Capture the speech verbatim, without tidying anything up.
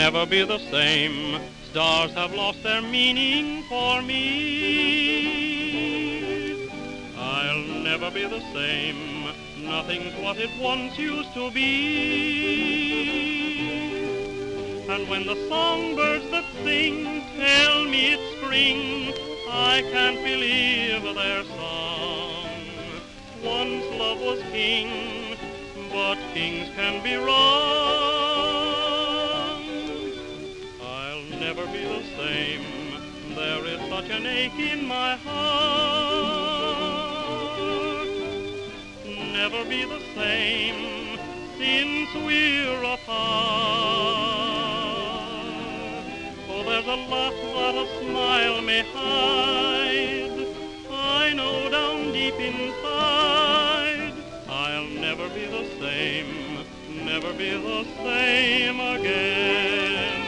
never be the same. Stars have lost their meaning for me. I'll never be the same. Nothing's what it once used to be. And when the songbirds that sing tell me it's spring, I can't believe their song. Once love was king, but kings can be wrong. I'll never be the same. There is such an ache in my heart. Never be the same since we're apart. Oh, there's a lot that a smile may hide. I know down deep inside I'll never be the same, never be the same again.